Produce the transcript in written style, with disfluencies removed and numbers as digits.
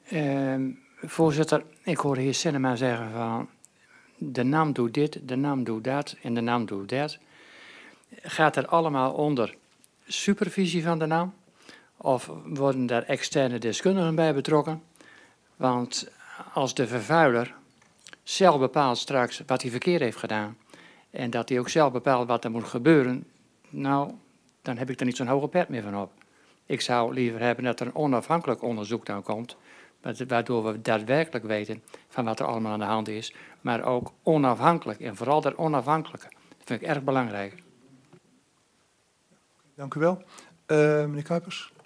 Voorzitter, ik hoorde heer Sinema zeggen van de NAM doet dit, de NAM doet dat en de NAM doet dat. Gaat er allemaal onder supervisie van de NAM? Of worden daar externe deskundigen bij betrokken? Want als de vervuiler zelf bepaalt straks wat hij verkeerd heeft gedaan en dat hij ook zelf bepaalt wat er moet gebeuren, nou, dan heb ik er niet zo'n hoge pet meer van op. Ik zou liever hebben dat er een onafhankelijk onderzoek dan komt, waardoor we daadwerkelijk weten van wat er allemaal aan de hand is, maar ook onafhankelijk en vooral dat onafhankelijke. Dat vind ik erg belangrijk. Dank u wel. Meneer Kuipers.